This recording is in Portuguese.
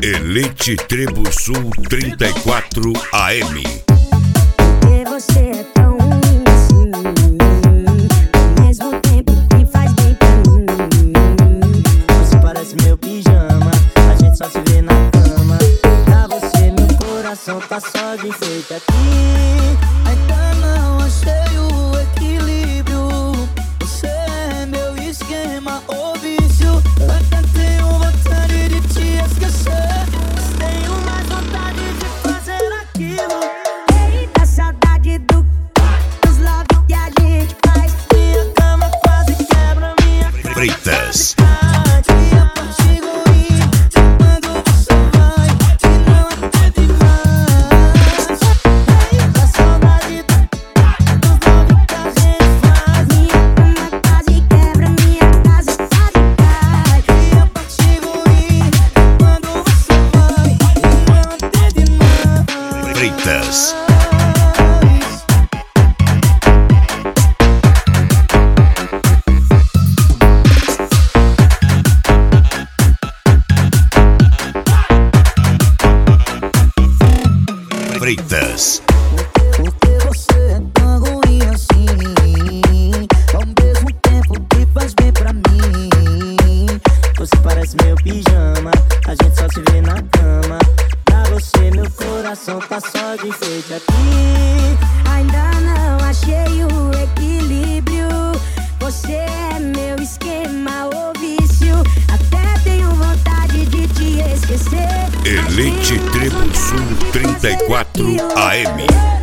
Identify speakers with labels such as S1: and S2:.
S1: Elite Trevo Sul 34 AM.
S2: Porque você é tão ruim assim, ao mesmo tempo que faz bem pra mim.
S3: Você parece meu pijama, a gente só se vê na cama. Pra você meu coração tá só de enfeite aqui. Ainda não achei o equilíbrio. Você é meu esquema ou vício. Até tenho vontade de te esquecer, mas tenho mais vontade de fazer aquilo.
S2: Eita, saudade dos love que a gente faz.
S3: Minha cama quase quebra, minha
S1: Freitas. Freitas. Freitas.
S3: Porque você é tão ruim assim, ao mesmo tempo que faz bem pra mim. Você parece meu pijama, a gente só se vê na cama. Pra você meu coração tá só de enfeite aqui.
S2: Ainda não achei o equilíbrio. Você é meu esquema ou vício. Até tenho vontade de te esquecer.
S1: Elite Trevo Sul 34 AM.